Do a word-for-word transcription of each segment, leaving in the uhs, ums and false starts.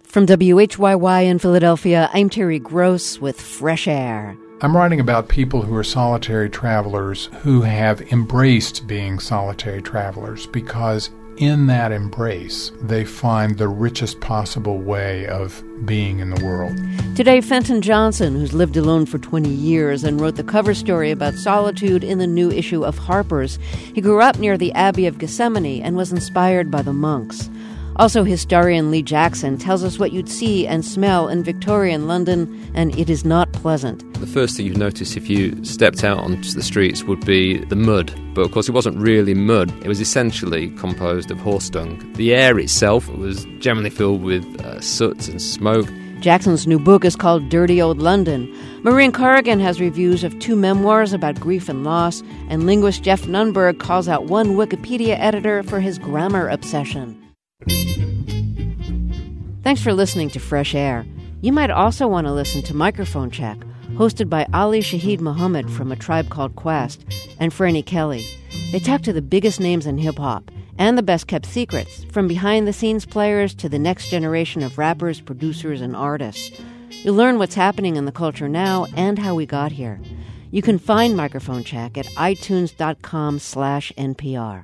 From W H Y Y in Philadelphia, I'm Terry Gross with Fresh Air. I'm writing about people who are solitary travelers who have embraced being solitary travelers because in that embrace, they find the richest possible way of being in the world. Today, Fenton Johnson, who's lived alone for twenty years and wrote the cover story about solitude in the new issue of Harper's. He grew up near the Abbey of Gethsemane and was inspired by the monks. Also, historian Lee Jackson tells us what you'd see and smell in Victorian London, and it is not pleasant. The first thing you'd notice if you stepped out onto the streets would be the mud. But of course it wasn't really mud. It was essentially composed of horse dung. The air itself was generally filled with uh, soot and smoke. Jackson's new book is called Dirty Old London. Maureen Corrigan has reviews of two memoirs about grief and loss, and linguist Jeff Nunberg calls out one Wikipedia editor for his grammar obsession. Thanks for listening to Fresh Air. You might also want to listen to Microphone Check, hosted by Ali Shaheed Muhammad from A Tribe Called Quest and Franny Kelly. They talk to the biggest names in hip-hop and the best-kept secrets, from behind-the-scenes players to the next generation of rappers, producers, and artists. You'll learn what's happening in the culture now and how we got here. You can find Microphone Check at itunes.com slash NPR.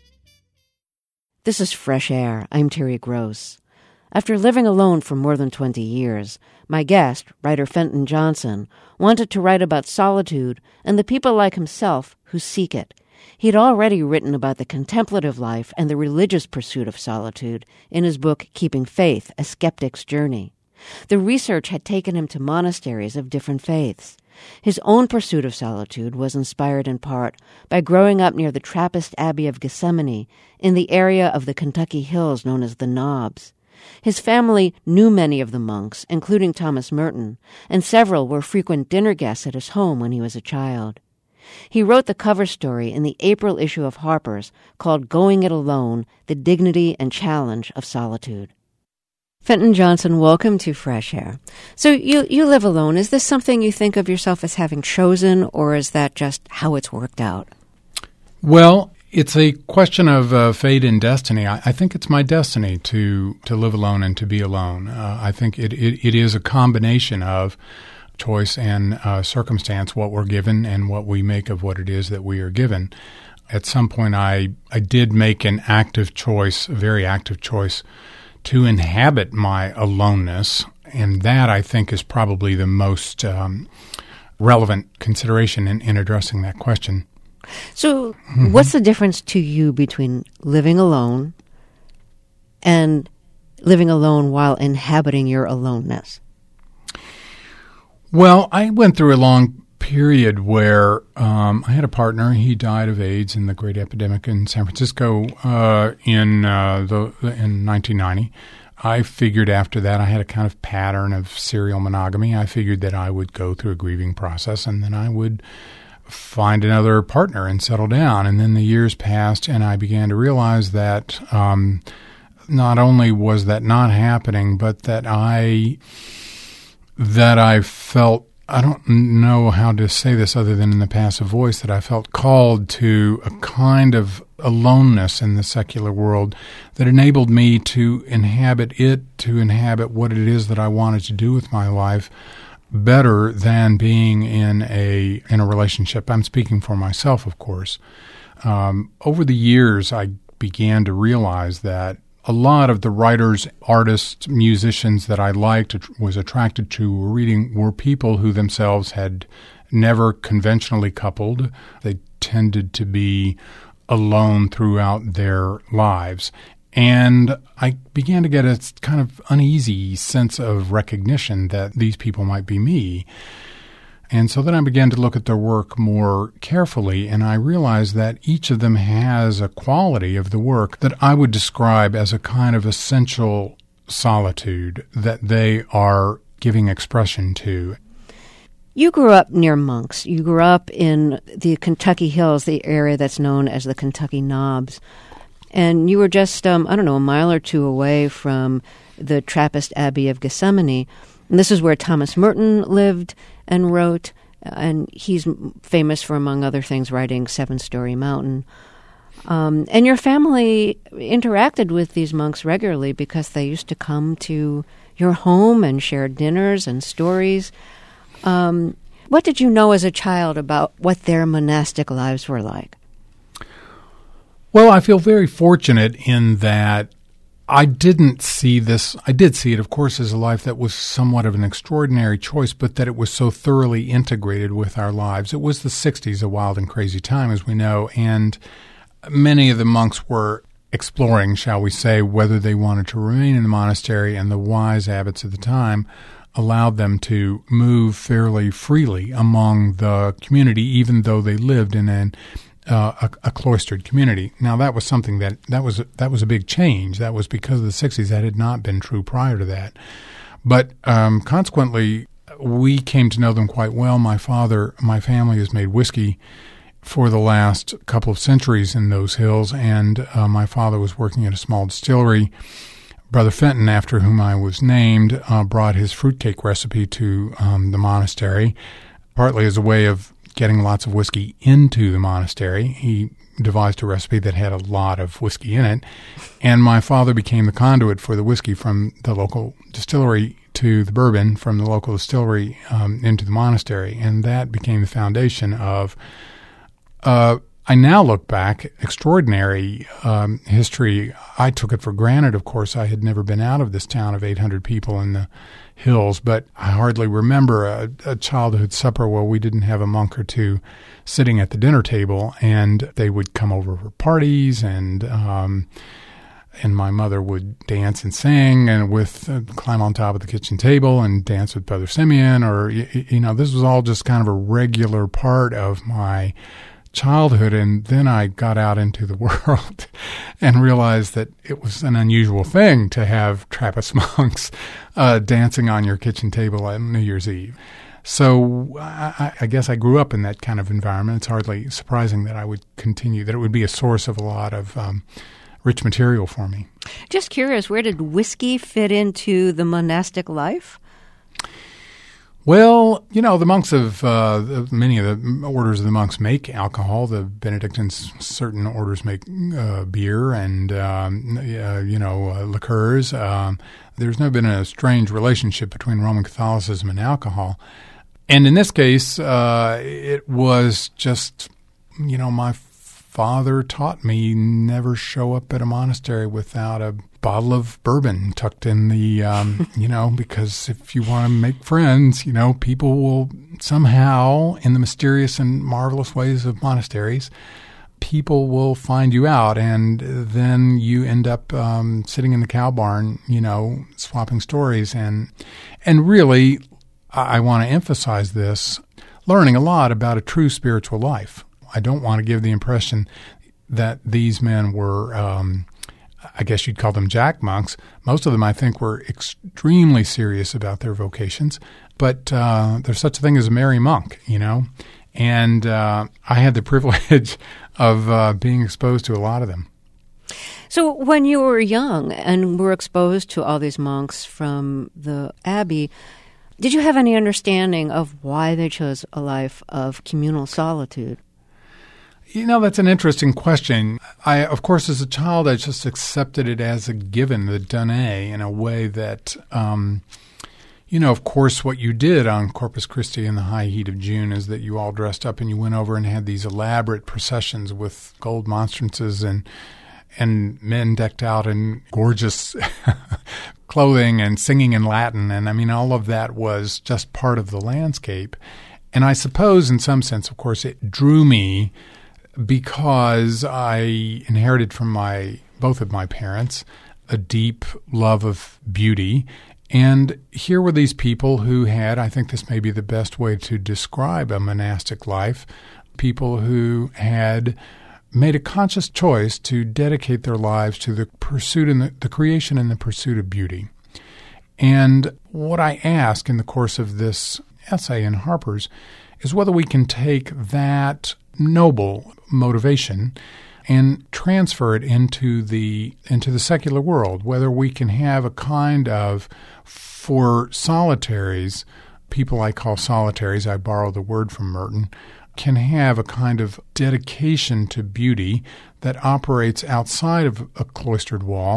This is Fresh Air. I'm Terry Gross. After living alone for more than twenty years, my guest, writer Fenton Johnson, wanted to write about solitude and the people like himself who seek it. He'd already written about the contemplative life and the religious pursuit of solitude in his book Keeping Faith, A Skeptic's Journey. The research had taken him to monasteries of different faiths. His own pursuit of solitude was inspired in part by growing up near the Trappist Abbey of Gethsemane in the area of the Kentucky Hills known as the Knobs. His family knew many of the monks, including Thomas Merton, and several were frequent dinner guests at his home when he was a child. He wrote the cover story in the April issue of Harper's called Going It Alone, The Dignity and Challenge of Solitude. Fenton Johnson, welcome to Fresh Air. So you you live alone. Is this something you think of yourself as having chosen, or is that just how it's worked out? Well, it's a question of uh, fate and destiny. I, I think it's my destiny to to live alone and to be alone. Uh, I think it, it, it is a combination of choice and uh, circumstance, what we're given and what we make of what it is that we are given. At some point, I, I did make an active choice, a very active choice, to inhabit my aloneness, and that, I think, is probably the most um, relevant consideration in, in addressing that question. So mm-hmm. What's the difference to you between living alone and living alone while inhabiting your aloneness? Well, I went through a long period where um, I had a partner. He died of AIDS in the great epidemic in San Francisco uh, in uh, the in nineteen ninety. I figured after that I had a kind of pattern of serial monogamy. I figured that I would go through a grieving process and then I would find another partner and settle down. And then the years passed and I began to realize that um, not only was that not happening, but that I that I felt, I don't know how to say this other than in the passive voice, that I felt called to a kind of aloneness in the secular world that enabled me to inhabit it, to inhabit what it is that I wanted to do with my life better than being in a in a relationship. I'm speaking for myself, of course. Um, over the years, I began to realize that a lot of the writers, artists, musicians that I liked, was attracted to, were reading, were people who themselves had never conventionally coupled. They tended to be alone throughout their lives. And I began to get a kind of uneasy sense of recognition that these people might be me. And so then I began to look at their work more carefully, and I realized that each of them has a quality of the work that I would describe as a kind of essential solitude that they are giving expression to. You grew up near monks. You grew up in the Kentucky Hills, the area that's known as the Kentucky Knobs. And you were just, um, I don't know, a mile or two away from the Trappist Abbey of Gethsemane. And this is where Thomas Merton lived and wrote, and he's famous for, among other things, writing Seven Storey Mountain. Um, and your family interacted with these monks regularly because they used to come to your home and shared dinners and stories. Um, what did you know as a child about what their monastic lives were like? Well, I feel very fortunate in that I didn't see this. I did see it, of course, as a life that was somewhat of an extraordinary choice, but that it was so thoroughly integrated with our lives. It was the sixties, a wild and crazy time, as we know, and many of the monks were exploring, shall we say, whether they wanted to remain in the monastery, and the wise abbots at the time allowed them to move fairly freely among the community, even though they lived in an Uh, a, a cloistered community. Now, that was something that that was a, that was a big change. That was because of the sixties. That had not been true prior to that. But um, consequently, we came to know them quite well. My father, my family has made whiskey for the last couple of centuries in those hills, and uh, my father was working at a small distillery. Brother Fenton, after whom I was named, uh, brought his fruitcake recipe to um, the monastery, partly as a way of getting lots of whiskey into the monastery. He devised a recipe that had a lot of whiskey in it, and my father became the conduit for the whiskey from the local distillery to the bourbon from the local distillery um, into the monastery, and that became the foundation of, uh, I now look back, extraordinary um, history. I took it for granted, of course. I had never been out of this town of eight hundred people in the hills, but I hardly remember a, a childhood supper where we didn't have a monk or two sitting at the dinner table, and they would come over for parties, and um, and my mother would dance and sing, and with uh, climb on top of the kitchen table and dance with Brother Simeon, or you, you know, this was all just kind of a regular part of my childhood. And then I got out into the world and realized that it was an unusual thing to have Trappist monks uh, dancing on your kitchen table on New Year's Eve. So I, I guess I grew up in that kind of environment. It's hardly surprising that I would continue, that it would be a source of a lot of um, rich material for me. Just curious, where did whiskey fit into the monastic life? Well, you know, the monks of, uh, many of the orders of the monks make alcohol. The Benedictines, certain orders make uh, beer and, um, uh, you know, uh, liqueurs. Um, there's never been a strange relationship between Roman Catholicism and alcohol. And in this case, uh, it was just, you know, my father taught me never show up at a monastery without a bottle of bourbon tucked in the, um, you know, because if you want to make friends, you know, people will somehow, in the mysterious and marvelous ways of monasteries, people will find you out, and then you end up um, sitting in the cow barn, you know, swapping stories. And, and really, I, I want to emphasize this, learning a lot about a true spiritual life. I don't want to give the impression that these men were, um, I guess you'd call them jack monks. Most of them, I think, were extremely serious about their vocations. But uh, there's such a thing as a merry monk, you know. And uh, I had the privilege of uh, being exposed to a lot of them. So when you were young and were exposed to all these monks from the abbey, did you have any understanding of why they chose a life of communal solitude? You know, that's an interesting question. I, of course, as a child, I just accepted it as a given, the donné, in a way that, um, you know, of course, what you did on Corpus Christi in the high heat of June is that you all dressed up and you went over and had these elaborate processions with gold monstrances and and men decked out in gorgeous clothing and singing in Latin. And, I mean, all of that was just part of the landscape. And I suppose, in some sense, of course, it drew me because I inherited from my both of my parents a deep love of beauty. And here were these people who had, I think this may be the best way to describe a monastic life, people who had made a conscious choice to dedicate their lives to the pursuit and the, the creation and the pursuit of beauty. And what I ask in the course of this essay in Harper's is whether we can take that noble motivation and transfer it into the into the secular world, whether we can have a kind of, for solitaries, people I call solitaries, I borrow the word from Merton, can have a kind of dedication to beauty that operates outside of a cloistered wall,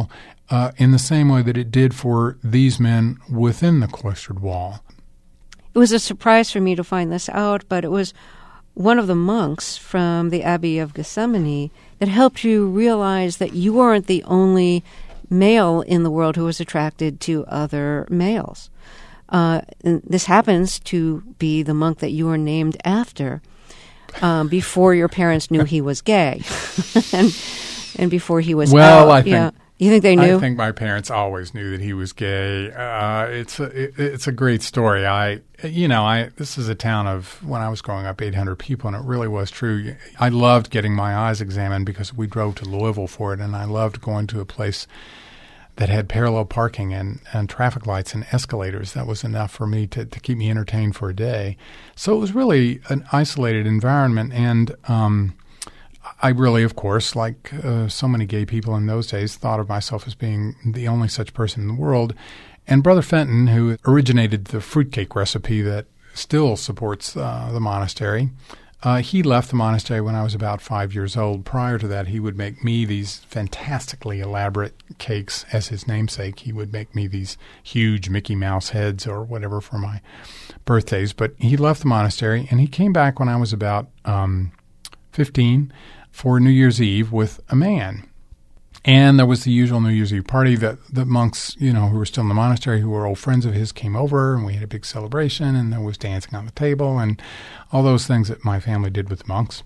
uh, in the same way that it did for these men within the cloistered wall. It was a surprise for me to find this out, but it was one of the monks from the Abbey of Gethsemani that helped you realize that you weren't the only male in the world who was attracted to other males. Uh, and this happens to be the monk that you were named after um, before your parents knew he was gay, and and before he was well, out. I think yeah. You think they knew? I think my parents always knew that he was gay. Uh, it's a, it, it's a great story. I, you know, I this is a town of, when I was growing up, eight hundred people, and it really was true. I loved getting my eyes examined because we drove to Louisville for it, and I loved going to a place that had parallel parking and, and traffic lights and escalators. That was enough for me to, to keep me entertained for a day. So it was really an isolated environment, and um, I really, of course, like uh, so many gay people in those days, thought of myself as being the only such person in the world. And Brother Fenton, who originated the fruitcake recipe that still supports uh, the monastery, uh, he left the monastery when I was about five years old. Prior to that, he would make me these fantastically elaborate cakes as his namesake. He would make me these huge Mickey Mouse heads or whatever for my birthdays. But he left the monastery, and he came back when I was about um, fifteen for New Year's Eve with a man. And there was the usual New Year's Eve party that the monks, you know, who were still in the monastery, who were old friends of his, came over, and we had a big celebration, and there was dancing on the table and all those things that my family did with the monks.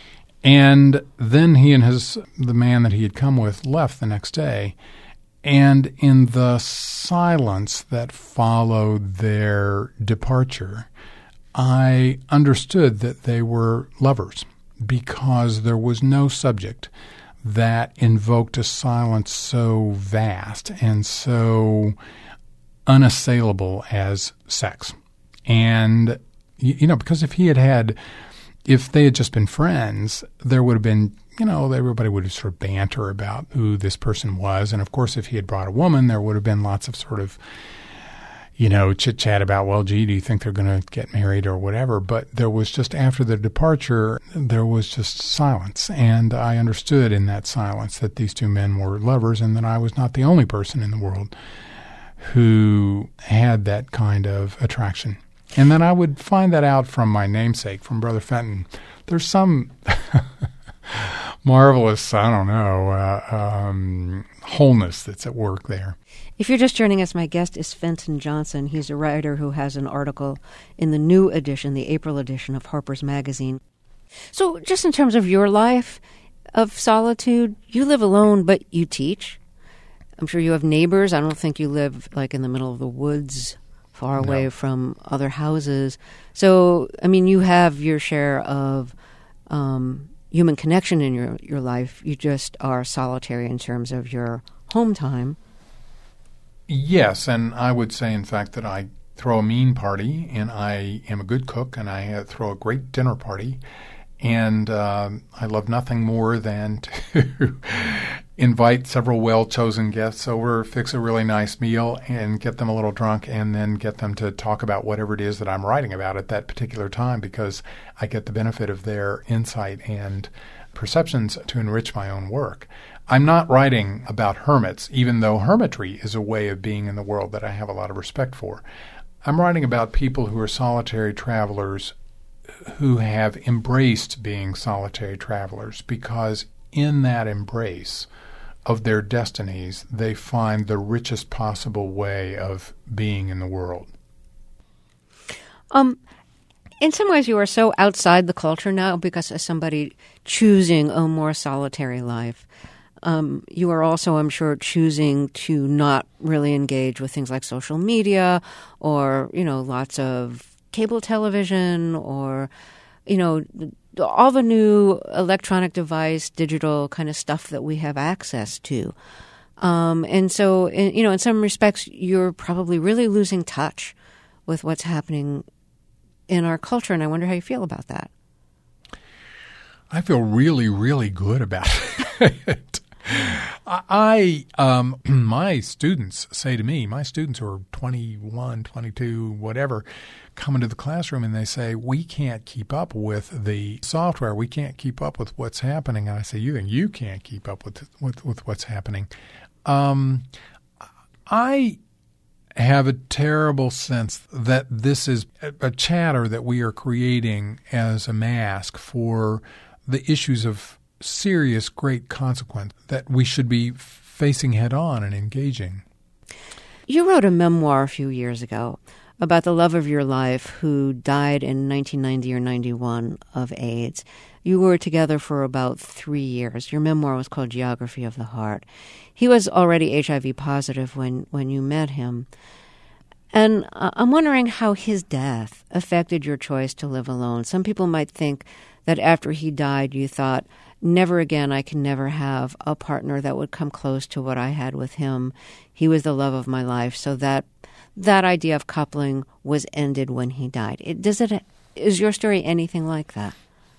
And then he and his the man that he had come with left the next day. And in the silence that followed their departure, I understood that they were lovers, because there was no subject that invoked a silence so vast and so unassailable as sex. And, you know, because if he had had, if they had just been friends, there would have been, you know, everybody would have sort of banter about who this person was. And, of course, if he had brought a woman, there would have been lots of sort of, you know, chit-chat about, well, gee, do you think they're going to get married or whatever? But there was just, after the departure, there was just silence. And I understood in that silence that these two men were lovers and that I was not the only person in the world who had that kind of attraction. And then I would find that out from my namesake, from Brother Fenton. There's some marvelous, I don't know, uh, um, wholeness that's at work there. If you're just joining us, my guest is Fenton Johnson. He's a writer who has an article in the new edition, the April edition of Harper's Magazine. So just in terms of your life of solitude, you live alone, but you teach. I'm sure you have neighbors. I don't think you live like in the middle of the woods, far away No. from other houses. So, I mean, you have your share of um, human connection in your, your life. You just are solitary in terms of your home time. Yes, and I would say, in fact, that I throw a mean party, and I am a good cook, and I uh, throw a great dinner party, and uh, I love nothing more than to invite several well-chosen guests over, fix a really nice meal, and get them a little drunk, and then get them to talk about whatever it is that I'm writing about at that particular time, because I get the benefit of their insight and perceptions to enrich my own work. I'm not writing about hermits, even though hermitry is a way of being in the world that I have a lot of respect for. I'm writing about people who are solitary travelers who have embraced being solitary travelers, because in that embrace of their destinies, they find the richest possible way of being in the world. Um, in some ways, you are so outside the culture now because as somebody choosing a more solitary life. Um, you are also, I'm sure, choosing to not really engage with things like social media or, you know, lots of cable television or, you know, all the new electronic device, digital kind of stuff that we have access to. Um, and so, in, you know, in some respects, you're probably really losing touch with what's happening in our culture. And I wonder how you feel about that. I feel really, really good about it. I, um, my students say to me, my students who are twenty-one, twenty-two, whatever, come into the classroom and they say, we can't keep up with the software. We can't keep up with what's happening. And I say, you think you can't keep up with, with, with what's happening? Um, I have a terrible sense that this is a chatter that we are creating as a mask for the issues of serious, great consequence that we should be facing head on and engaging. You wrote a memoir a few years ago about the love of your life who died in nineteen ninety or ninety-one of AIDS. You were together for about three years. Your memoir was called Geography of the Heart. He was already H I V positive when, when you met him. And uh, I'm wondering how his death affected your choice to live alone. Some people might think that after he died, you thought, never again, I can never have a partner that would come close to what I had with him. He was the love of my life. So that that idea of coupling was ended when he died. It, does it? Is your story anything like that?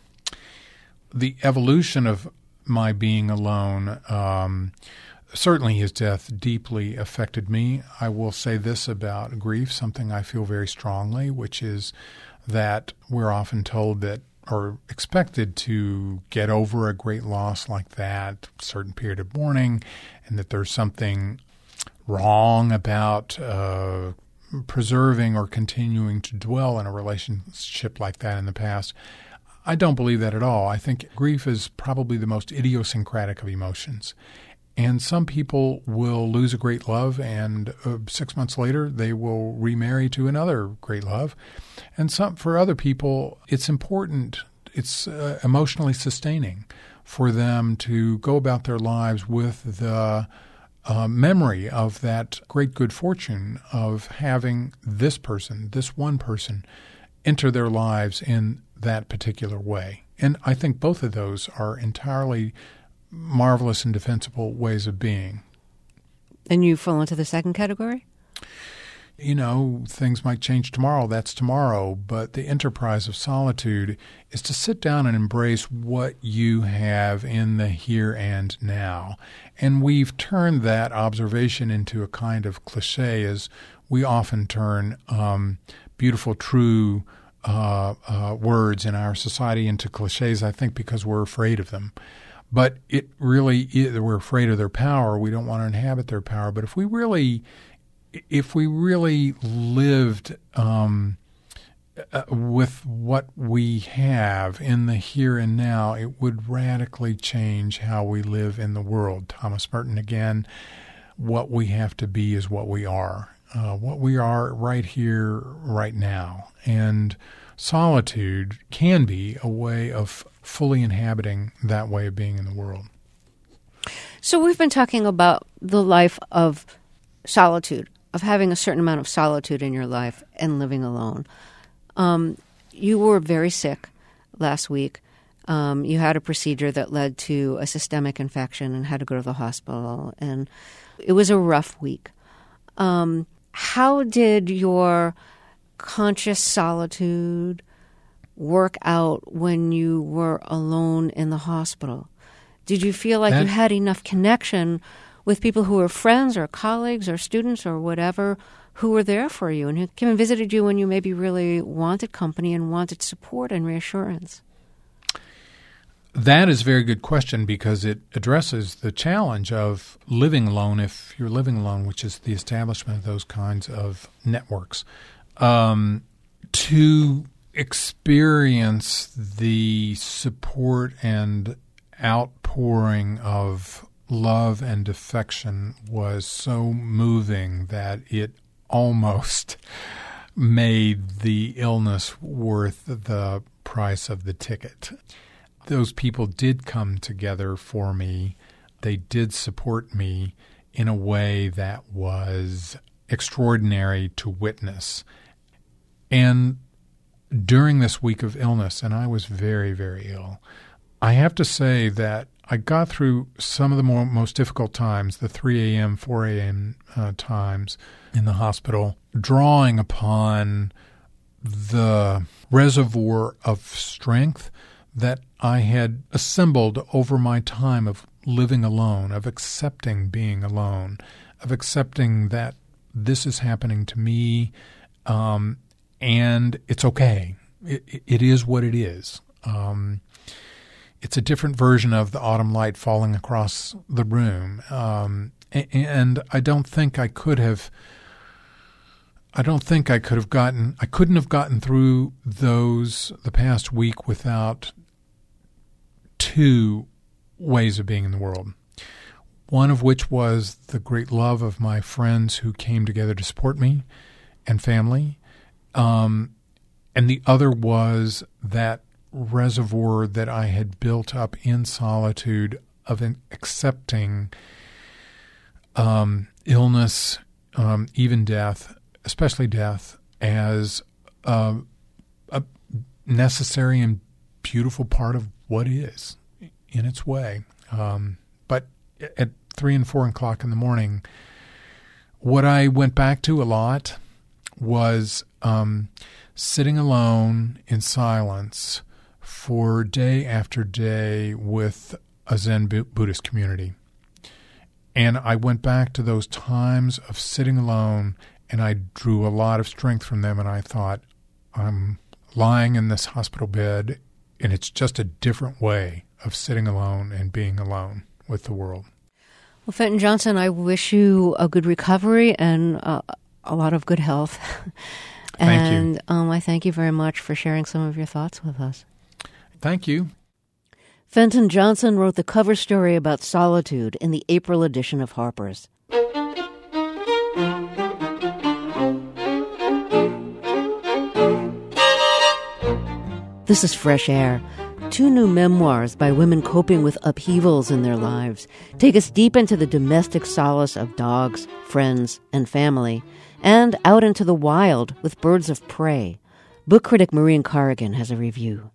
The evolution of my being alone, um, certainly his death deeply affected me. I will say this about grief, something I feel very strongly, which is that we're often told that or expected to get over a great loss like that, a certain period of mourning, and that there's something wrong about uh, preserving or continuing to dwell in a relationship like that in the past. I don't believe that at all. I think grief is probably the most idiosyncratic of emotions. And some people will lose a great love, and uh, six months later they will remarry to another great love. And some, for other people, it's important, it's uh, emotionally sustaining for them to go about their lives with the uh, memory of that great good fortune of having this person, this one person, enter their lives in that particular way. And I think both of those are entirely marvelous and defensible ways of being. And you fall into the second category? You know, things might change tomorrow. That's tomorrow. But the enterprise of solitude is to sit down and embrace what you have in the here and now. And we've turned that observation into a kind of cliche, as we often turn um, beautiful, true uh, uh, words in our society into cliches, I think, because we're afraid of them. But it really is, we're afraid of their power. We don't want to inhabit their power. But if we really, if we really lived um, uh, with what we have in the here and now, it would radically change how we live in the world. Thomas Merton again, what we have to be is what we are. Uh, what we are right here, right now. And solitude can be a way of fully inhabiting that way of being in the world. So we've been talking about the life of solitude, of having a certain amount of solitude in your life and living alone. Um, you were very sick last week. Um, you had a procedure that led to a systemic infection and had to go to the hospital. And it was a rough week. Um, how did your conscious solitude work out when you were alone in the hospital? Did you feel like that, you had enough connection with people who were friends or colleagues or students or whatever who were there for you and who came and visited you when you maybe really wanted company and wanted support and reassurance? That is a very good question, because it addresses the challenge of living alone, if you're living alone, which is the establishment of those kinds of networks. Um, to experience the support and outpouring of love and affection was so moving that it almost made the illness worth the price of the ticket. Those people did come together for me. They did support me in a way that was extraordinary to witness. And during this week of illness, and I was very, very ill, I have to say that I got through some of the more, most difficult times, the three a.m., four a.m. Uh, times in the hospital, drawing upon the reservoir of strength that I had assembled over my time of living alone, of accepting being alone, of accepting that this is happening to me, um, and it's okay. It, it is what it is. Um, it's a different version of the autumn light falling across the room, um, and I don't think I could have. I don't think I could have gotten. I couldn't have gotten through those the past week without two ways of being in the world. One of which was the great love of my friends who came together to support me and family, um, and the other was that reservoir that I had built up in solitude of an accepting um, illness, um, even death, especially death, as uh, a necessary and beautiful part of what is in its way. Um, but at three and four o'clock in the morning, what I went back to a lot was um, sitting alone in silence for day after day with a Zen Buddhist community. And I went back to those times of sitting alone, and I drew a lot of strength from them, and I thought, I'm lying in this hospital bed, and it's just a different way of sitting alone and being alone with the world. Well, Fenton Johnson, I wish you a good recovery and uh, a lot of good health. Thank and, you. Um, I thank you very much for sharing some of your thoughts with us. Thank you. Fenton Johnson wrote the cover story about solitude in the April edition of Harper's. This is Fresh Air. Two new memoirs by women coping with upheavals in their lives take us deep into the domestic solace of dogs, friends, and family, and out into the wild with birds of prey. Book critic Maureen Corrigan has a review.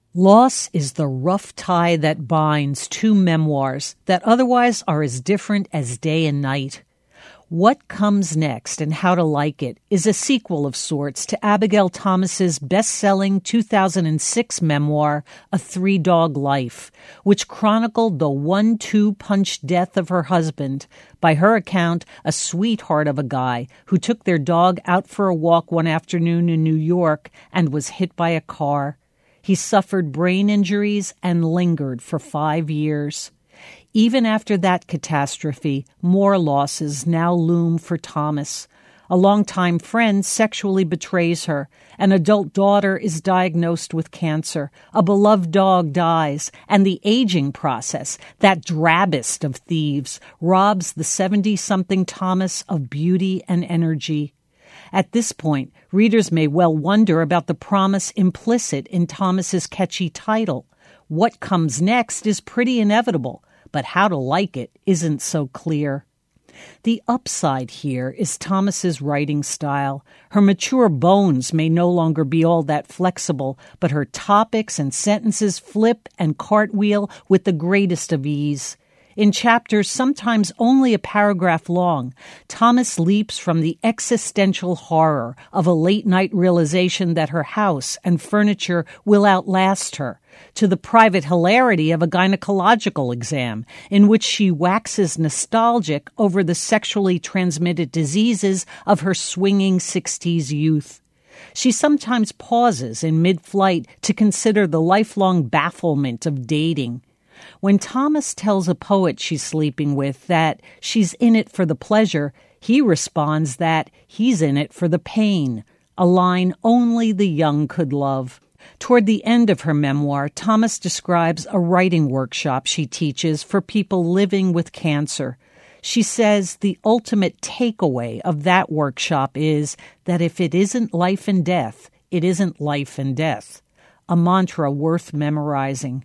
Loss is the rough tie that binds two memoirs that otherwise are as different as day and night. What Comes Next and How to Like It is a sequel of sorts to Abigail Thomas's best-selling two thousand six memoir, A Three-Dog Life, which chronicled the one two punch death of her husband, by her account, a sweetheart of a guy who took their dog out for a walk one afternoon in New York and was hit by a car. He suffered brain injuries and lingered for five years. Even after that catastrophe, more losses now loom for Thomas. A longtime friend sexually betrays her. An adult daughter is diagnosed with cancer. A beloved dog dies. And the aging process, that drabbest of thieves, robs the seventy-something Thomas of beauty and energy. At this point, readers may well wonder about the promise implicit in Thomas's catchy title. What comes next is pretty inevitable, but how to like it isn't so clear. The upside here is Thomas's writing style. Her mature bones may no longer be all that flexible, but her topics and sentences flip and cartwheel with the greatest of ease. In chapters sometimes only a paragraph long, Thomas leaps from the existential horror of a late-night realization that her house and furniture will outlast her, to the private hilarity of a gynecological exam in which she waxes nostalgic over the sexually transmitted diseases of her swinging sixties youth. She sometimes pauses in mid-flight to consider the lifelong bafflement of dating. When Thomas tells a poet she's sleeping with that she's in it for the pleasure, he responds that he's in it for the pain, a line only the young could love. Toward the end of her memoir, Thomas describes a writing workshop she teaches for people living with cancer. She says the ultimate takeaway of that workshop is that if it isn't life and death, it isn't life and death, a mantra worth memorizing.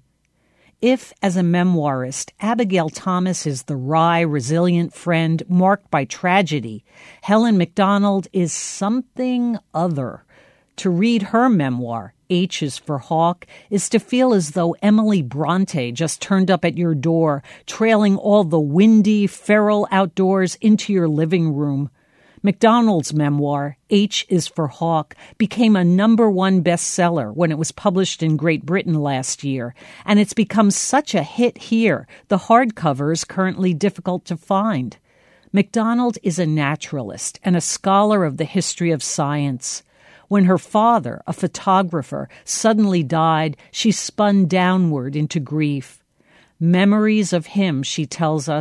If, as a memoirist, Abigail Thomas is the wry, resilient friend marked by tragedy, Helen Macdonald is something other. To read her memoir, H is for Hawk, is to feel as though Emily Bronte just turned up at your door, trailing all the windy, feral outdoors into your living room. Macdonald's memoir, H is for Hawk, became a number one bestseller when it was published in Great Britain last year, and it's become such a hit here, the hardcover is currently difficult to find. Macdonald is a naturalist and a scholar of the history of science. When her father, a photographer, suddenly died, she spun downward into grief. Memories of him, she tells us,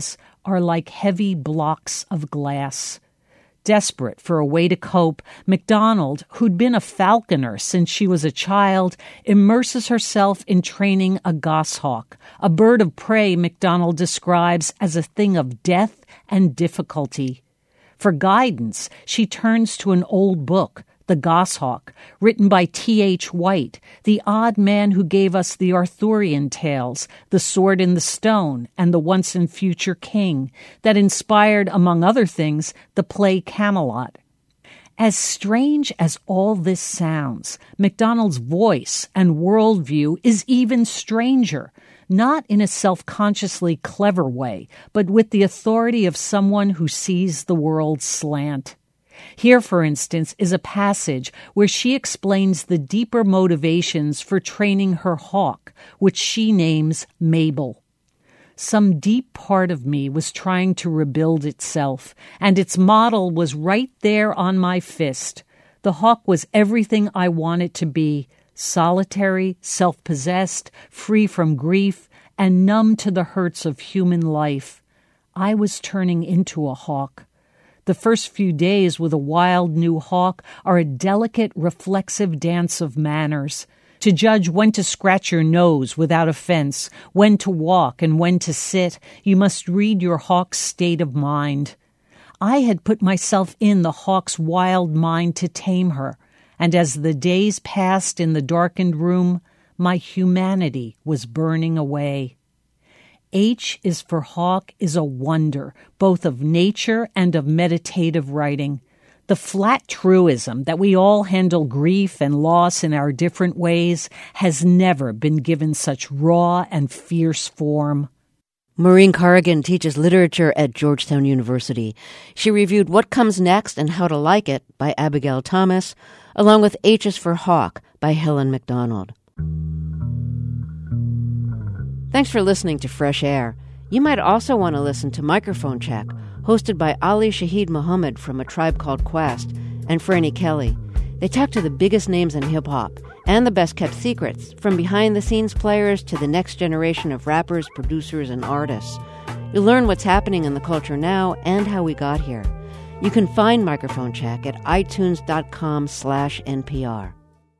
are like heavy blocks of glass. Desperate for a way to cope, MacDonald, who'd been a falconer since she was a child, immerses herself in training a goshawk, a bird of prey MacDonald describes as a thing of death and difficulty. For guidance, she turns to an old book, The Goshawk, written by T H White, the odd man who gave us the Arthurian tales, The Sword in the Stone, and The Once and Future King, that inspired, among other things, the play Camelot. As strange as all this sounds, MacDonald's voice and worldview is even stranger, not in a self-consciously clever way, but with the authority of someone who sees the world slant. Here, for instance, is a passage where she explains the deeper motivations for training her hawk, which she names Mabel. Some deep part of me was trying to rebuild itself, and its model was right there on my fist. The hawk was everything I want it to be, solitary, self-possessed, free from grief, and numb to the hurts of human life. I was turning into a hawk. The first few days with a wild new hawk are a delicate, reflexive dance of manners. To judge when to scratch your nose without offense, when to walk and when to sit, you must read your hawk's state of mind. I had put myself in the hawk's wild mind to tame her, and as the days passed in the darkened room, my humanity was burning away. H is for hawk is a wonder, both of nature and of meditative writing. The flat truism that we all handle grief and loss in our different ways has never been given such raw and fierce form. Maureen Corrigan teaches literature at Georgetown University. She reviewed What Comes Next and How to Like It by Abigail Thomas, along with H is for Hawk by Helen MacDonald. Thanks for listening to Fresh Air. You might also want to listen to Microphone Check, hosted by Ali Shaheed Muhammad from A Tribe Called Quest and Frannie Kelly. They talk to the biggest names in hip-hop and the best-kept secrets, from behind-the-scenes players to the next generation of rappers, producers, and artists. You'll learn what's happening in the culture now and how we got here. You can find Microphone Check at itunes.com slash NPR.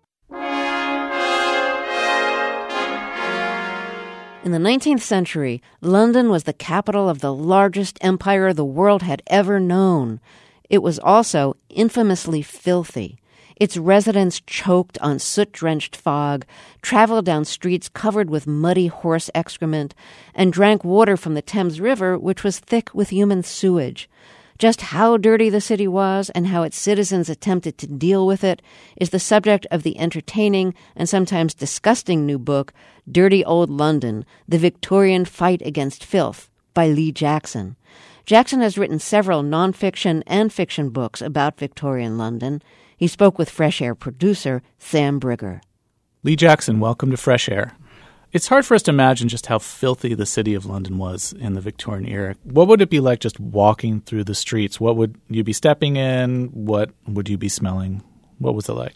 In the nineteenth century, London was the capital of the largest empire the world had ever known. It was also infamously filthy. Its residents choked on soot-drenched fog, traveled down streets covered with muddy horse excrement, and drank water from the Thames River, which was thick with human sewage. Just how dirty the city was and how its citizens attempted to deal with it is the subject of the entertaining and sometimes disgusting new book, Dirty Old London, The Victorian Fight Against Filth, by Lee Jackson. Jackson has written several nonfiction and fiction books about Victorian London. He spoke with Fresh Air producer Sam Brigger. Lee Jackson, welcome to Fresh Air. It's hard for us to imagine just how filthy the city of London was in the Victorian era. What would it be like just walking through the streets? What would you be stepping in? What would you be smelling? What was it like?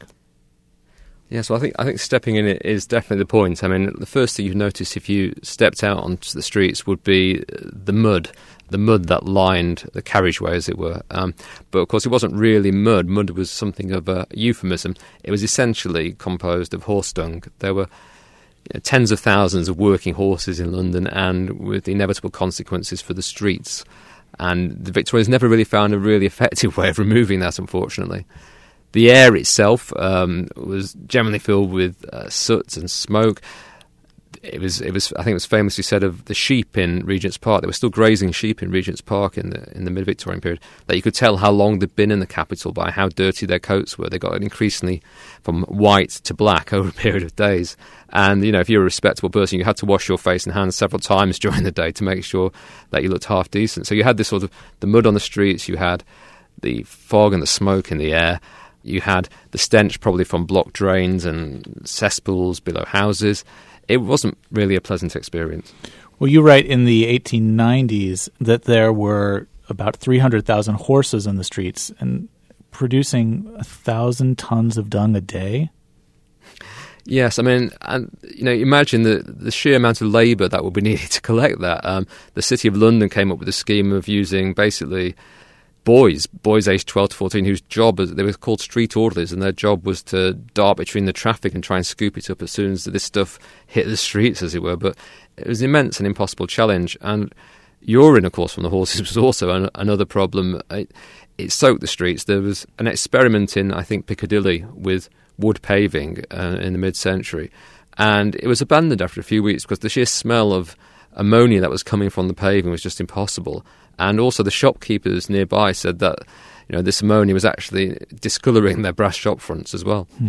Yeah, so I think I think stepping in it is definitely the point. I mean, the first thing you'd notice if you stepped out onto the streets would be the mud, the mud that lined the carriageway, as it were. Um, but, of course, it wasn't really mud. Mud was something of a euphemism. It was essentially composed of horse dung. There were you know, tens of thousands of working horses in London, and with inevitable consequences for the streets. And the Victorians never really found a really effective way of removing that, unfortunately. The air itself um, was generally filled with uh, soot and smoke. It was, it was. I think it was famously said of the sheep in Regent's Park. They were still grazing sheep in Regent's Park in the in the mid-Victorian period. That you could tell how long they'd been in the capital by how dirty their coats were. They got increasingly from white to black over a period of days. And you know, if you're a respectable person, you had to wash your face and hands several times during the day to make sure that you looked half decent. So you had this sort of the mud on the streets. You had the fog and the smoke in the air. You had the stench probably from blocked drains and cesspools below houses. It wasn't really a pleasant experience. Well, you write in the eighteen nineties that there were about three hundred thousand horses in the streets and producing one thousand tons of dung a day. Yes, I mean, and you know, imagine the the sheer amount of labour that would be needed to collect that. Um, the City of London came up with a scheme of using basically boys, boys aged twelve to fourteen, whose job was, they were called street orderlies, and their job was to dart between the traffic and try and scoop it up as soon as this stuff hit the streets, as it were. But it was an immense and impossible challenge. And urine, of course, from the horses was also an, another problem. It, it soaked the streets. There was an experiment in, I think, Piccadilly with wood paving uh, in the mid-century, and it was abandoned after a few weeks because the sheer smell of ammonia that was coming from the paving was just impossible. And also the shopkeepers nearby said that, you know, this ammonia was actually discolouring their brass shop fronts as well. Hmm.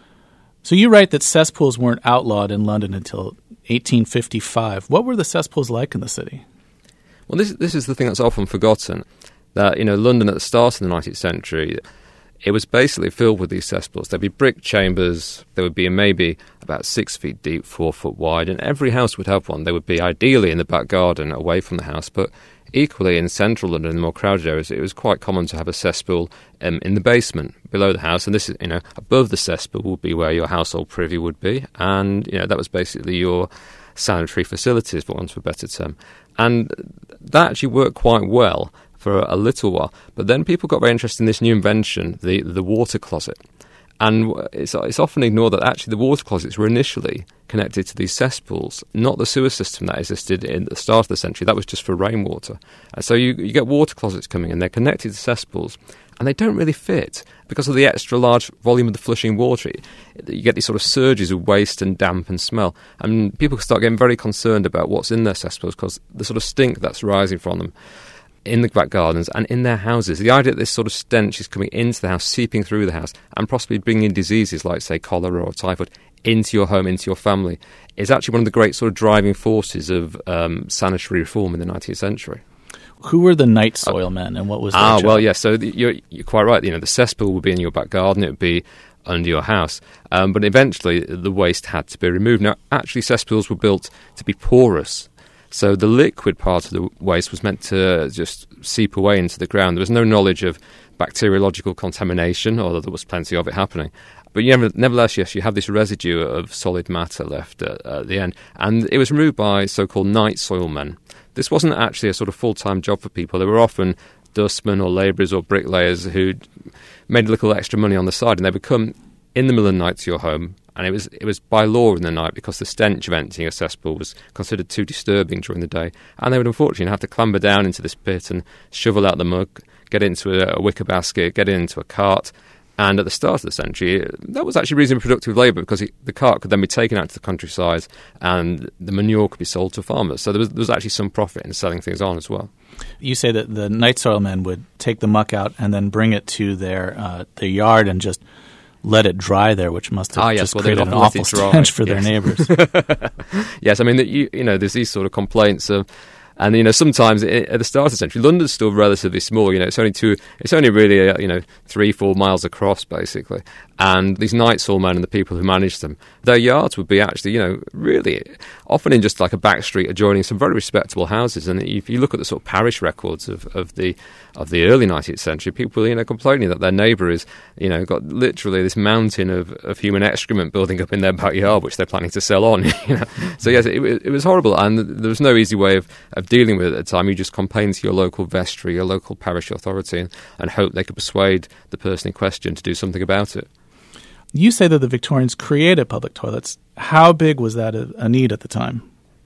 So you write that cesspools weren't outlawed in London until eighteen fifty-five. What were the cesspools like in the city? Well, this this is the thing that's often forgotten, that, you know, London at the start of the nineteenth century, it was basically filled with these cesspools. There'd be brick chambers. There would be maybe about six feet deep, four foot wide, and every house would have one. They would be ideally in the back garden, away from the house, but equally in central London, in the more crowded areas, it was quite common to have a cesspool um, in the basement below the house. And this is, you know, above the cesspool would be where your household privy would be, and you know that was basically your sanitary facilities, for want of a better term. And that actually worked quite well for a little while. But then people got very interested in this new invention, the the water closet. And it's, it's often ignored that actually the water closets were initially connected to these cesspools, not the sewer system that existed in the start of the century. That was just for rainwater. And so you, you get water closets coming in, they're connected to cesspools, and they don't really fit because of the extra large volume of the flushing water. You get these sort of surges of waste and damp and smell. And people start getting very concerned about what's in their cesspools because the sort of stink that's rising from them in the back gardens and in their houses. The idea that this sort of stench is coming into the house, seeping through the house, and possibly bringing diseases like, say, cholera or typhoid into your home, into your family, is actually one of the great sort of driving forces of um, sanitary reform in the nineteenth century. Who were the night soil men, and what was their Ah, job? well, yes, so the, you're, you're quite right. You know, the cesspool would be in your back garden, it would be under your house. Um, but eventually the waste had to be removed. Now, actually, cesspools were built to be porous. So the liquid part of the waste was meant to just seep away into the ground. There was no knowledge of bacteriological contamination, although there was plenty of it happening. But you never, nevertheless, yes, you have this residue of solid matter left at, at the end. And it was removed by so-called night soil men. This wasn't actually a sort of full-time job for people. They were often dustmen or labourers or bricklayers who made a little extra money on the side, and they would come in the middle of the night to your home. And it was it was by law in the night because the stench of emptying a cesspool was considered too disturbing during the day. And they would unfortunately have to clamber down into this pit and shovel out the muck, get into a, a wicker basket, get into a cart. And at the start of the century, that was actually reasonably productive labour because it, the cart could then be taken out to the countryside and the manure could be sold to farmers. So there was, there was actually some profit in selling things on as well. You say that the night soil men would take the muck out and then bring it to their uh, their yard and just let it dry there, which must have ah, yes. just well, created an awful stench for yes. their neighbours. Yes, I mean, that you, you know, there's these sort of complaints of, and you know, sometimes it, at the start of the century, London's still relatively small. You know, it's only two, it's only really uh, you know three, four miles across basically. And these night soil men and the people who manage them, their yards would be actually, you know, really often in just like a back street adjoining some very respectable houses. And if you look at the sort of parish records of, of the of the early nineteenth century, people, you know, complaining that their neighbour is, you know, got literally this mountain of, of human excrement building up in their backyard, which they're planning to sell on. You know? So yes, it, it was horrible, and there was no easy way of, of dealing with it at the time. You just complained to your local vestry, your local parish authority, and, and hope they could persuade the person in question to do something about it. You say that the Victorians created public toilets. How big was that a, a need at the time?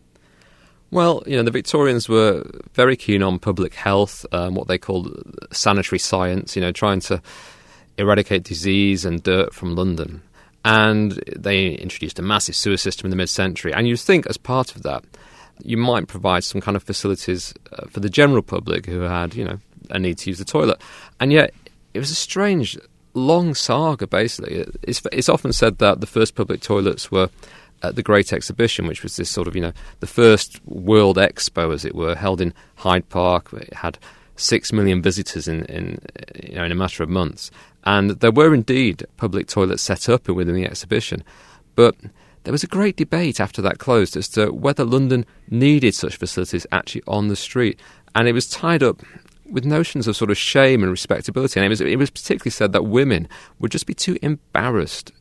Well, you know, the Victorians were very keen on public health, um, what they called sanitary science, you know, trying to eradicate disease and dirt from London. And they introduced a massive sewer system in the mid-century. And you'd think as part of that, you might provide some kind of facilities uh, for the general public who had, you know, a need to use the toilet. And yet it was a strange, long saga, basically. It's, it's often said that the first public toilets were at the Great Exhibition, which was this sort of, you know, the first World Expo, as it were, held in Hyde Park. It had six million visitors in, in, you know, in a matter of months. And there were indeed public toilets set up within the exhibition. But there was a great debate after that closed as to whether London needed such facilities actually on the street. And it was tied up with notions of sort of shame and respectability. And it was, it was particularly said that women would just be too embarrassed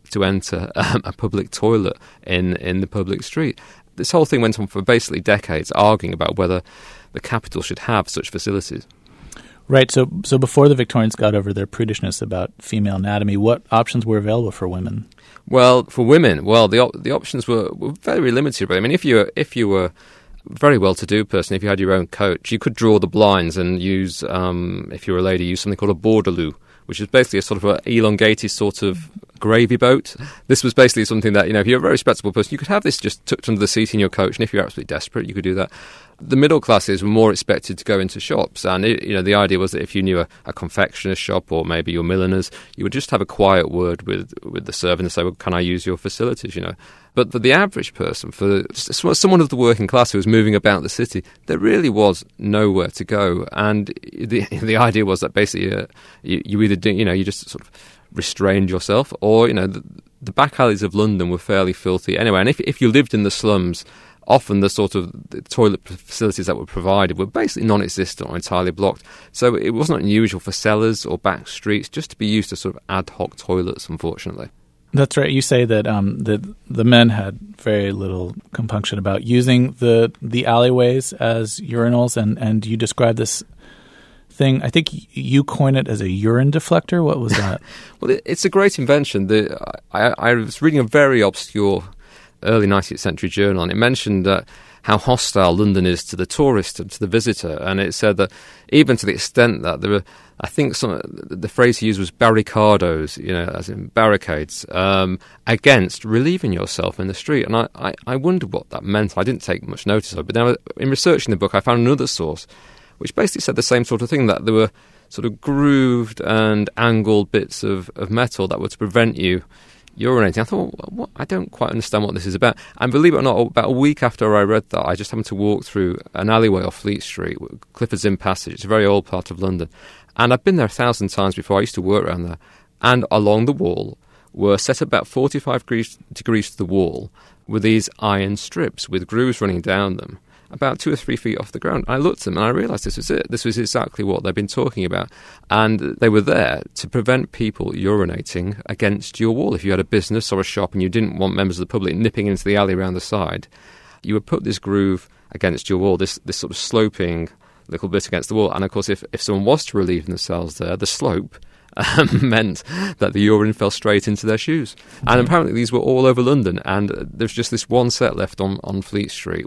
to enter um, a public toilet in, in the public street. This whole thing went on for basically decades, arguing about whether the capital should have such facilities. Right. So so before the Victorians got over their prudishness about female anatomy, what options were available for women? Well, for women, well, the op- the options were, were very limited. I mean, if you were, if you were a very well-to-do person, if you had your own coach, you could draw the blinds and use, um, if you were a lady, use something called a bordeloo, which is basically a sort of an elongated sort of gravy boat. This was basically something that, you know, if you're a very respectable person, you could have this just tucked under the seat in your coach, and if you're absolutely desperate, you could do that. The middle classes were more expected to go into shops, and it, you know, the idea was that if you knew a, a confectioner's shop or maybe your milliner's, you would just have a quiet word with, with the servant and say, well, can I use your facilities, you know? But for the average person, for someone of the working class who was moving about the city, there really was nowhere to go. And the the idea was that basically uh, you, you either do, you know, you just sort of restrained yourself, or, you know, the, the back alleys of London were fairly filthy anyway. And if if you lived in the slums, often the sort of the toilet facilities that were provided were basically non-existent or entirely blocked. So it wasn't unusual for cellars or back streets just to be used as sort of ad hoc toilets, unfortunately. That's right. You say that um, that the men had very little compunction about using the the alleyways as urinals, and, and you describe this thing. I think you coined it as a urine deflector. What was that? Well, it, it's a great invention. The, I, I was reading a very obscure early nineteenth century journal, and it mentioned uh, how hostile London is to the tourist and to the visitor, and it said that even to the extent that there were, I think some the phrase he used was barricados, you know, as in barricades, um, against relieving yourself in the street. And I, I, I wondered what that meant. I didn't take much notice of it. But then in researching the book, I found another source which basically said the same sort of thing, that there were sort of grooved and angled bits of, of metal that were to prevent you urinating. I thought, well, what? I don't quite understand what this is about. And believe it or not, about a week after I read that, I just happened to walk through an alleyway off Fleet Street, Clifford's Inn Passage. It's a very old part of London. And I've been there a thousand times before. I used to work around there. And along the wall were set about forty-five degrees, degrees to the wall with these iron strips with grooves running down them, about two or three feet off the ground. I looked at them and I realised this was it. This was exactly what they'd been talking about. And they were there to prevent people urinating against your wall. If you had a business or a shop and you didn't want members of the public nipping into the alley around the side, you would put this groove against your wall, this, this sort of sloping little bit against the wall. And of course, if, if someone was to relieve themselves there, the slope um, meant that the urine fell straight into their shoes. And apparently these were all over London, and there's just this one set left on, on Fleet Street.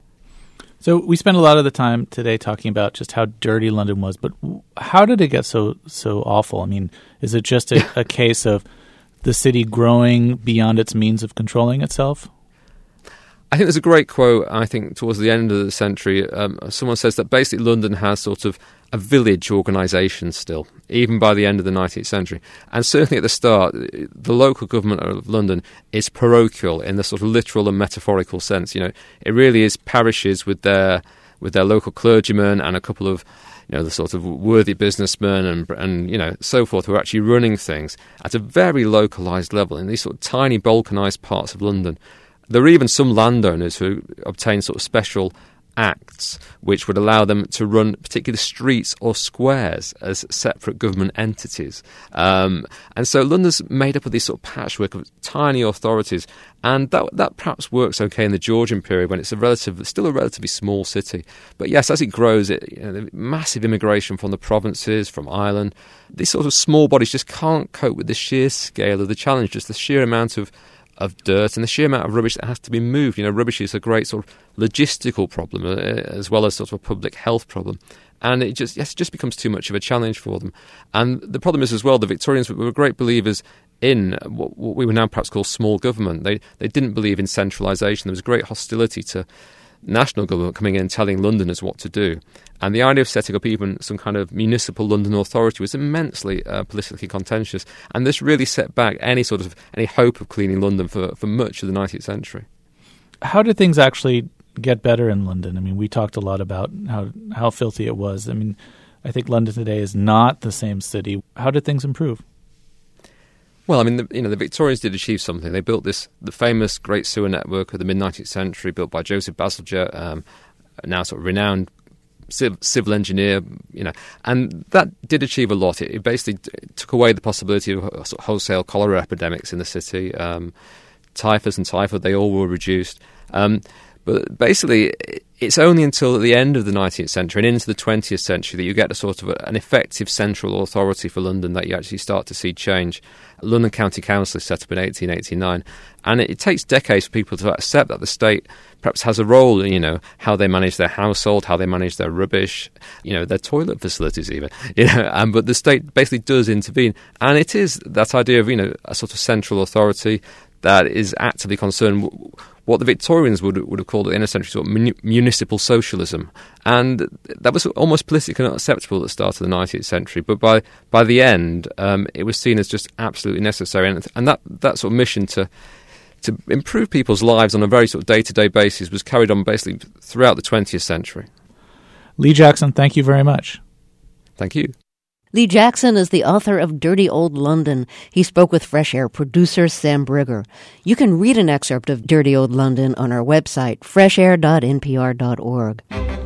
So we spent a lot of the time today talking about just how dirty London was, but how did it get so so awful? I mean, is it just a, a case of the city growing beyond its means of controlling itself? I think there's a great quote, I think, towards the end of the century. Um, someone says that basically London has sort of a village organisation still, even by the end of the nineteenth century. And certainly at the start, the local government of London is parochial in the sort of literal and metaphorical sense. You know, it really is parishes with their with their local clergymen and a couple of, you know, the sort of worthy businessmen and, and you know, so forth, who are actually running things at a very localised level in these sort of tiny balkanised parts of London. There are even some landowners who obtain sort of special acts which would allow them to run particular streets or squares as separate government entities. Um, and so London's made up of this sort of patchwork of tiny authorities, and that that perhaps works okay in the Georgian period when it's a relative, still a relatively small city. But yes, as it grows, it, you know, massive immigration from the provinces, from Ireland, these sort of small bodies just can't cope with the sheer scale of the challenge, just the sheer amount of of dirt and the sheer amount of rubbish that has to be moved. You know, rubbish is a great sort of logistical problem uh, as well as sort of a public health problem. And it just yes, it just becomes too much of a challenge for them. And the problem is as well, the Victorians were great believers in what, what we would now perhaps call small government. They they didn't believe in centralisation. There was great hostility to national government coming in and telling Londoners what to do. And the idea of setting up even some kind of municipal London authority was immensely uh, politically contentious. And this really set back any sort of any hope of cleaning London for, for much of the nineteenth century. How did things actually get better in London? I mean, we talked a lot about how, how filthy it was. I mean, I think London today is not the same city. How did things improve? Well, I mean, the, you know, the Victorians did achieve something. They built this, the famous Great Sewer Network of the mid-nineteenth century, built by Joseph Bazalgette, um, now sort of renowned civ- civil engineer, you know, and that did achieve a lot. It, it basically took away the possibility of sort of wholesale cholera epidemics in the city. Um, typhus and typhoid, they all were reduced. Um, but basically, it's only until the end of the nineteenth century and into the twentieth century that you get a sort of a, an effective central authority for London that you actually start to see change. London County Council is set up in eighteen eighty-nine, and it, it takes decades for people to accept that the state perhaps has a role in, you know, how they manage their household, how they manage their rubbish, you know, their toilet facilities even, you know, and, but the state basically does intervene. And it is that idea of, you know, a sort of central authority that is actively concerned what the Victorians would would have called in a century sort of mun- municipal socialism, and that was almost politically unacceptable at the start of the nineteenth century. But by by the end, um, it was seen as just absolutely necessary, and, and that that sort of mission to to improve people's lives on a very sort of day to day basis was carried on basically throughout the twentieth century. Lee Jackson, thank you very much. Thank you. Lee Jackson is the author of Dirty Old London. He spoke with Fresh Air producer Sam Brigger. You can read an excerpt of Dirty Old London on our website, fresh air dot n p r dot org.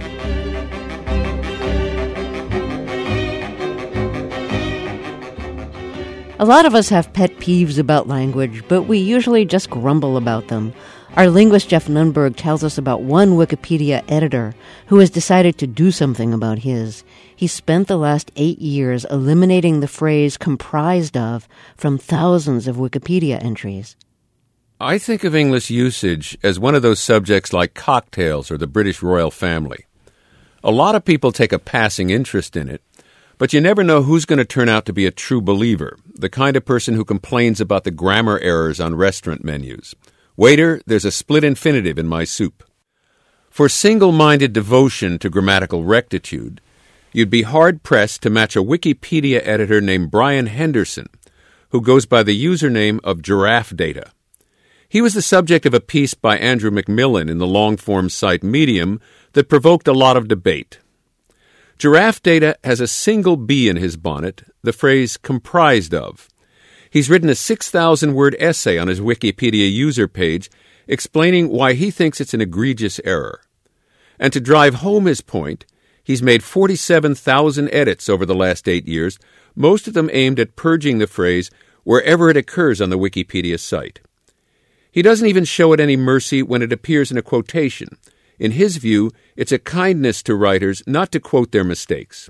A lot of us have pet peeves about language, but we usually just grumble about them. Our linguist Jeff Nunberg tells us about one Wikipedia editor who has decided to do something about his. He spent the last eight years eliminating the phrase comprised of from thousands of Wikipedia entries. I think of English usage as one of those subjects like cocktails or the British royal family. A lot of people take a passing interest in it, but you never know who's going to turn out to be a true believer, the kind of person who complains about the grammar errors on restaurant menus. Waiter, there's a split infinitive in my soup. For single-minded devotion to grammatical rectitude, you'd be hard-pressed to match a Wikipedia editor named Brian Henderson, who goes by the username of Giraffe Data. He was the subject of a piece by Andrew Macmillan in the long-form site Medium that provoked a lot of debate. Giraffe Data has a single B in his bonnet, the phrase comprised of. He's written a six thousand word essay on his Wikipedia user page explaining why he thinks it's an egregious error. And to drive home his point, he's made forty-seven thousand edits over the last eight years, most of them aimed at purging the phrase wherever it occurs on the Wikipedia site. He doesn't even show it any mercy when it appears in a quotation. In his view, it's a kindness to writers not to quote their mistakes.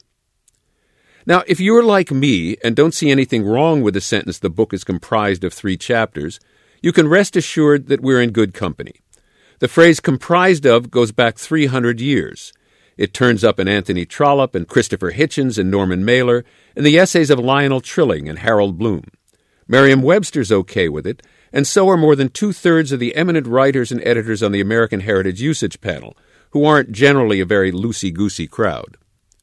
Now, if you're like me and don't see anything wrong with the sentence the book is comprised of three chapters, you can rest assured that we're in good company. The phrase comprised of goes back three hundred years. It turns up in Anthony Trollope and Christopher Hitchens and Norman Mailer, and the essays of Lionel Trilling and Harold Bloom. Merriam-Webster's okay with it, and so are more than two-thirds of the eminent writers and editors on the American Heritage Usage Panel, who aren't generally a very loosey-goosey crowd.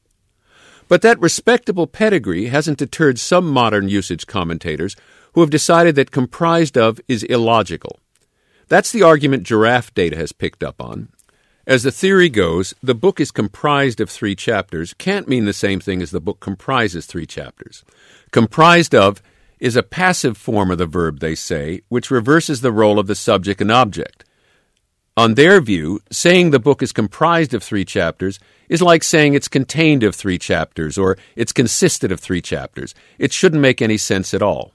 But that respectable pedigree hasn't deterred some modern usage commentators who have decided that comprised of is illogical. That's the argument Giraffe Data has picked up on. As the theory goes, the book is comprised of three chapters can't mean the same thing as the book comprises three chapters. Comprised of is a passive form of the verb, they say, which reverses the role of the subject and object. On their view, saying the book is comprised of three chapters is like saying it's contained of three chapters or it's consisted of three chapters. It shouldn't make any sense at all.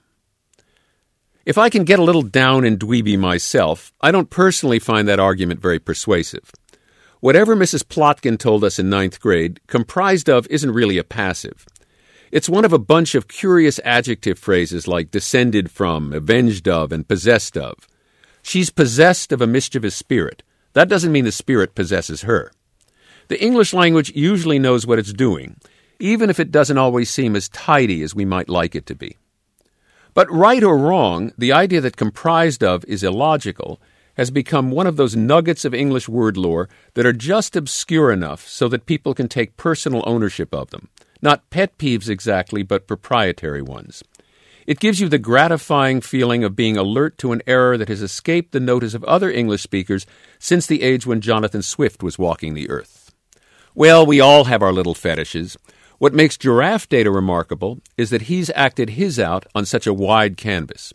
If I can get a little down and dweeby myself, I don't personally find that argument very persuasive. Whatever Missus Plotkin told us in ninth grade, comprised of isn't really a passive. It's one of a bunch of curious adjective phrases like descended from, avenged of, and possessed of. She's possessed of a mischievous spirit. That doesn't mean the spirit possesses her. The English language usually knows what it's doing, even if it doesn't always seem as tidy as we might like it to be. But right or wrong, the idea that comprised of is illogical has become one of those nuggets of English word lore that are just obscure enough so that people can take personal ownership of them. Not pet peeves exactly, but proprietary ones. It gives you the gratifying feeling of being alert to an error that has escaped the notice of other English speakers since the age when Jonathan Swift was walking the earth. Well, we all have our little fetishes. What makes Giraffe Data remarkable is that he's acted his out on such a wide canvas.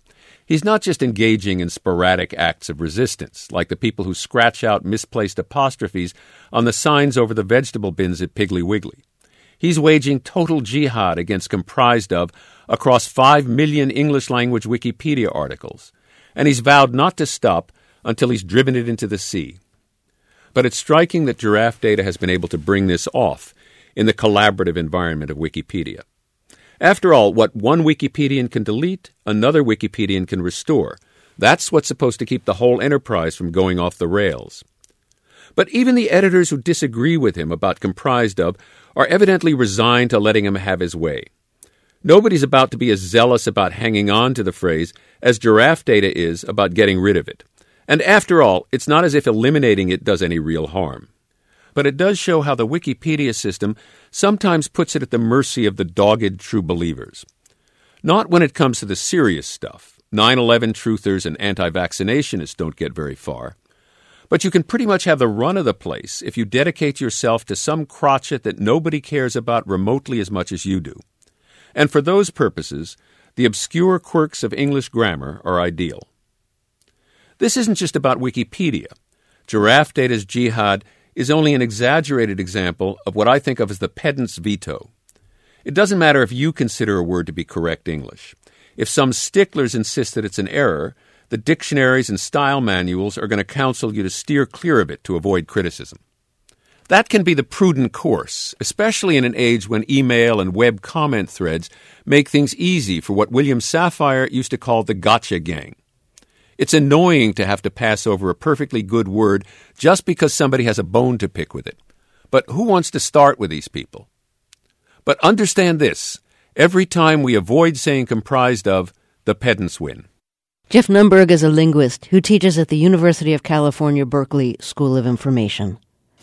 He's not just engaging in sporadic acts of resistance, like the people who scratch out misplaced apostrophes on the signs over the vegetable bins at Piggly Wiggly. He's waging total jihad against comprised of across five million English-language Wikipedia articles, and he's vowed not to stop until he's driven it into the sea. But it's striking that Giraffe Data has been able to bring this off in the collaborative environment of Wikipedia. After all, what one Wikipedian can delete, another Wikipedian can restore. That's what's supposed to keep the whole enterprise from going off the rails. But even the editors who disagree with him about comprised of are evidently resigned to letting him have his way. Nobody's about to be as zealous about hanging on to the phrase as Giraffe Data is about getting rid of it. And after all, it's not as if eliminating it does any real harm. But it does show how the Wikipedia system sometimes puts it at the mercy of the dogged true believers. Not when it comes to the serious stuff. nine eleven truthers and anti-vaccinationists don't get very far. But you can pretty much have the run of the place if you dedicate yourself to some crotchet that nobody cares about remotely as much as you do. And for those purposes, the obscure quirks of English grammar are ideal. This isn't just about Wikipedia. Giraffe Data's jihad is only an exaggerated example of what I think of as the pedant's veto. It doesn't matter if you consider a word to be correct English. If some sticklers insist that it's an error, the dictionaries and style manuals are going to counsel you to steer clear of it to avoid criticism. That can be the prudent course, especially in an age when email and web comment threads make things easy for what William Safire used to call the gotcha gang. It's annoying to have to pass over a perfectly good word just because somebody has a bone to pick with it. But who wants to start with these people? But understand this. Every time we avoid saying comprised of, the pedants win. Jeff Nunberg is a linguist who teaches at the University of California, Berkeley School of Information.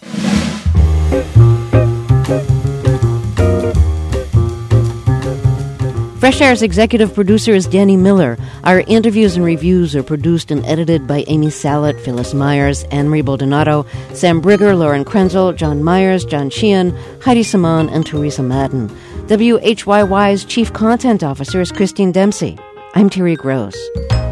Fresh Air's executive producer is Danny Miller. Our interviews and reviews are produced and edited by Amy Salet, Phyllis Myers, Anne-Marie Baldonado, Sam Brigger, Lauren Krenzel, John Myers, John Sheehan, Heidi Simon, and Teresa Madden. W H Y Y's chief content officer is Christine Dempsey. I'm Terry Gross.